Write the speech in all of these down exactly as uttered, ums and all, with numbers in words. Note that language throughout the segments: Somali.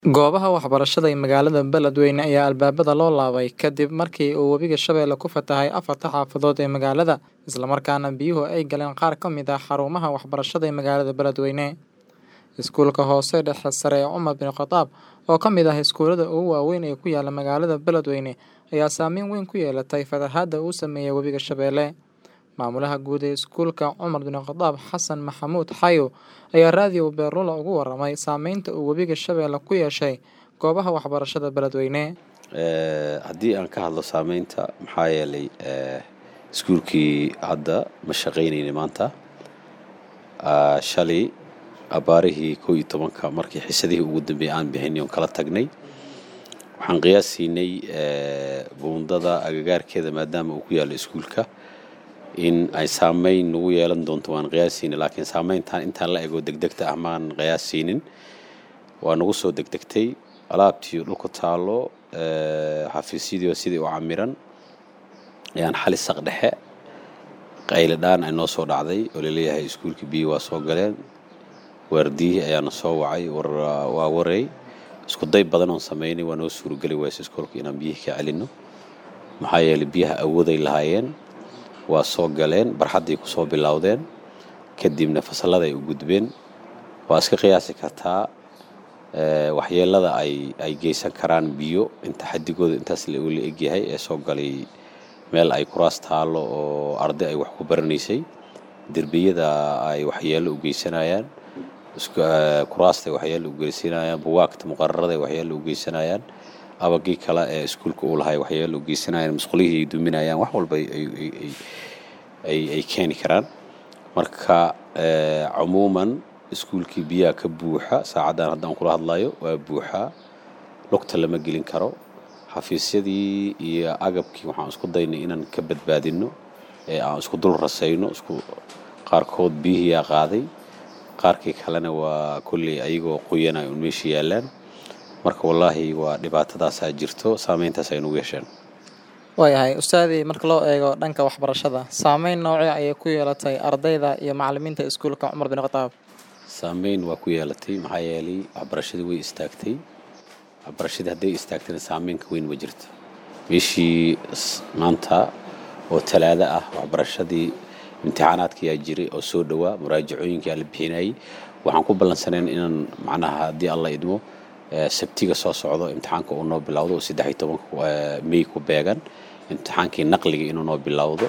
Goobaha waxbarashada ee magaalada Beledweyne ayaa albaabada loo laabay kadib markii uu webiga Shabeelle ku fatahay afarta xaafadood ee magaalada, isla markaana biyuhu ay galeen qaar ka mid ah xarumaha waxbarashada ee magaalada Beledweyne. Iskuulka hoose dhexe sare ee Cumar bin Khataab, oo ka mid ah iskuulada ugu waaweyn ee ku yaala magaalada Beledweyne, ayaa saameyn weyn ku yeelatay fatahaadda uu saameeyay webiga Shabeelle. Maamulaha guud ee iskuulka Cumar bin Khataab, Xasan Maxamuud Xayo, ayaa raadiyo Beerlula uga warramay saameynta uu webiga Shabeelle ku yeeshay goobaha waxbarashada Beledweyne. haddii aan ka hadlo saameynta maxaa yeelay iskuulkii hadda ma shaqaynaynin maanta. shalay abaarihii kow iyo tobanka markii xisadihii ugu dambeeyay aan bixinay oo kala tagnay, waxaan qiyaasiinay buundada agagaarkeeda maadaama uu ku yaalo iskuulka in ay saameyn nagu yeelan doonto. waan qiyaasiinay, laakiin saameyntan intaan la ego degdegta ah maan qiyaasiinin. waa nagu soo degdegtay alaabtii dhulka taalo, xafiisyadii sidii u camiran ayaan xali saq dhexe qayle dhaan ay noo soo dhacday oo leeyahay iskuulkii biyo waa soo galeen. waardiyihii ayaana soo wacay, war waa waray isku day badan oo sameynay, waa noo suuragali waysa iskuulka inaan biyihii ka celino maxaa yeelay biyaha awooday lahaayeen. waa soo galeen, barxaddii ku soo bilowdeen, kadibna fasalada ay u gudbeen. waa iska qiyaasi kartaa waxyeelada ay ay geysan karaan biyo inta xadigooda intaas la ula egyahay ee soo galay meel ay kuraas taalo oo arday ay wax ku baranaysay. derbiyada ay waxyeelo u geysanayaan, kuraasta ay waxyeelo u geysanayaan, buugaagta muqarrarada ay waxyeelo u geysanayaan, abagii kale ee iskuulka uu lahay waxyeelo u geysanayaan, masquulihii ay duminayaan, wax walba ay ay ay ay keeni karaan. marka cumuuman iskuulkii biyaha ka buuxa saacadan haddaan kula hadlayo waa buuxa, lugta lama gelin karo. xafiisyadii iyo agabkii waxaan isku daynay inaan ka badbaadino ee aan isku dul rasayno. isku qaarkood biyihii yaa qaaday, qaarkii kalena waa kulley ayagoo qoyanay un meesha yaalaan. marka wallaahi waa dhibaatadaasaa jirto, saameyntaas ay nagu yeesheen. waayahay ustaadii, marka loo eego dhanka waxbarashada, saameyn noocee ayay ku yeelatay ardayda iyo macallimiinta iskuulka Cumar bin Khataab? saameyn waa ku yeelatay maxaa yeelay waxbarashadii way istaagtay. waxbarashadii hadday istaagtayna saameynka weyn ma jirto. meeshii maanta oo talaado ah waxbarashadii imtixaanaadkii yaa jiray oo soo dhawaa, muraajacooyinkii la bixinayay. waxaan ku ballansaneen inaan macnaha haddii alla idmo sabtiga soo socdo imtixaanka uu noo bilowdo saddex iyo tobanka May ku beegan, imtixaankii naqliga inuu noo bilowdo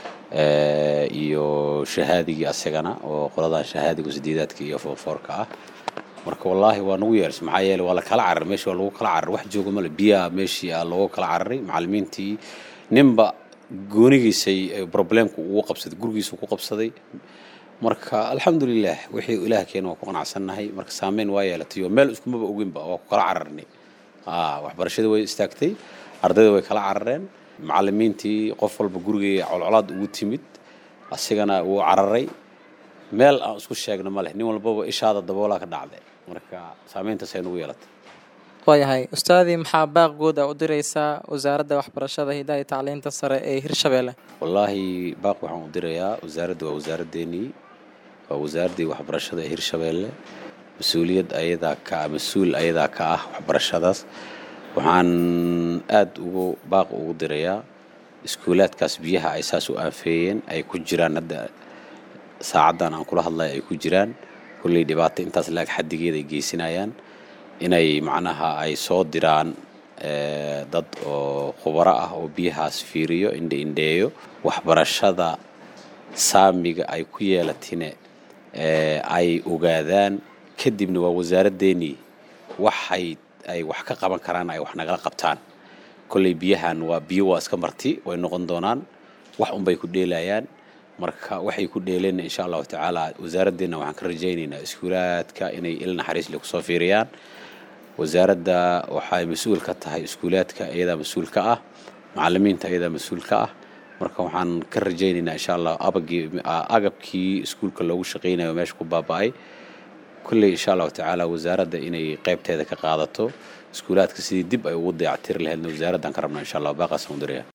iyo shahaadigii asagana oo qoladan shahaadiga sideedaadka iyo foorfoorka ah. marka wallaahi waa nagu yeersay maxaa yeelay waa la kala carar, meeshii waa lagu kala carar, wax jooga male. biyaha meeshii aa loogu kala cararay, macallimiintii ninba goonigiisay problemku ugu qabsaday, gurigiisa ku qabsaday. marka alxamdulillaah wixii ilaah keena waa ku qanacsannahay. marka saameyn waa yeelatay oo meel iskumaba oginba waa ku kala cararnay. waxbarashadii way istaagtay, ardayda way kala carareen, macallimiintii qof walba gurigii colcolaad ugu timid, asigana wuu cararay. meel aan isku sheegno ma leh, nin walbaba ishaada daboolaa ka dhacday. marka saameyntaas ay nagu yeelatay. waayahay ustaadii, maxaa baaq guud ah u diraysaa wasaaradda waxbarashada hidaha iyo tacliinta sare ee Hirshabeelle? wallaahi baaq waxaan u dirayaa wasaaradda, waa wasaaraddeennii, waa wasaaraddii waxbarashada ee Hirshabeelle. mas-uuliyad ayadaa ka mas-uul ayadaa ka ah waxbarashadaas. waxaan aad ugu baaq ugu dirayaa iskuulaadkaas biyaha ay saas u aanfeeyeen ay ku jiraan hadda saacaddan aan kula hadlayo ay ku jiraan. kulley dhibaato intaas laag xaddigeeda ay geysanayaan, inay macnaha ay soo diraan dad oo khubaro ah oo biyahaas fiiriyo, indhe indheeyo waxbarashada saamiga ay ku yeelatine ay ogaadaan. kadibna waa wasaaraddeennii waxay ay wax ka qaban karaan ay wax nagala qabtaan. kolley biyahan waa biyo waa iska marti, way noqon doonaan, wax unbay ku dheelayaan. marka waxay ku dheeleen insha allahu tacaala wasaaraddeena waxaan ka rajaynaynaa iskuulaadka inay il naxariis leh kusoo fiiriyaan. wasaaradda waxay mas-uul ka tahay iskuulaadka, iyadaa mas-uul ka ah, macallimiinta iyadaa mas-uul ka ah. marka waxaan ka rajaynaynaa insha allah abagii agabkii iskuulka loogu shaqaynayo meesha ku baaba'ay kulley insha allahu tacaala wasaaradda inay qaybteeda ka qaadato iskuulaadka sidii dib ay ugu dayactiri lahaydna wasaaraddan ka rabnaa insha allah. baaqaas aan u diraya.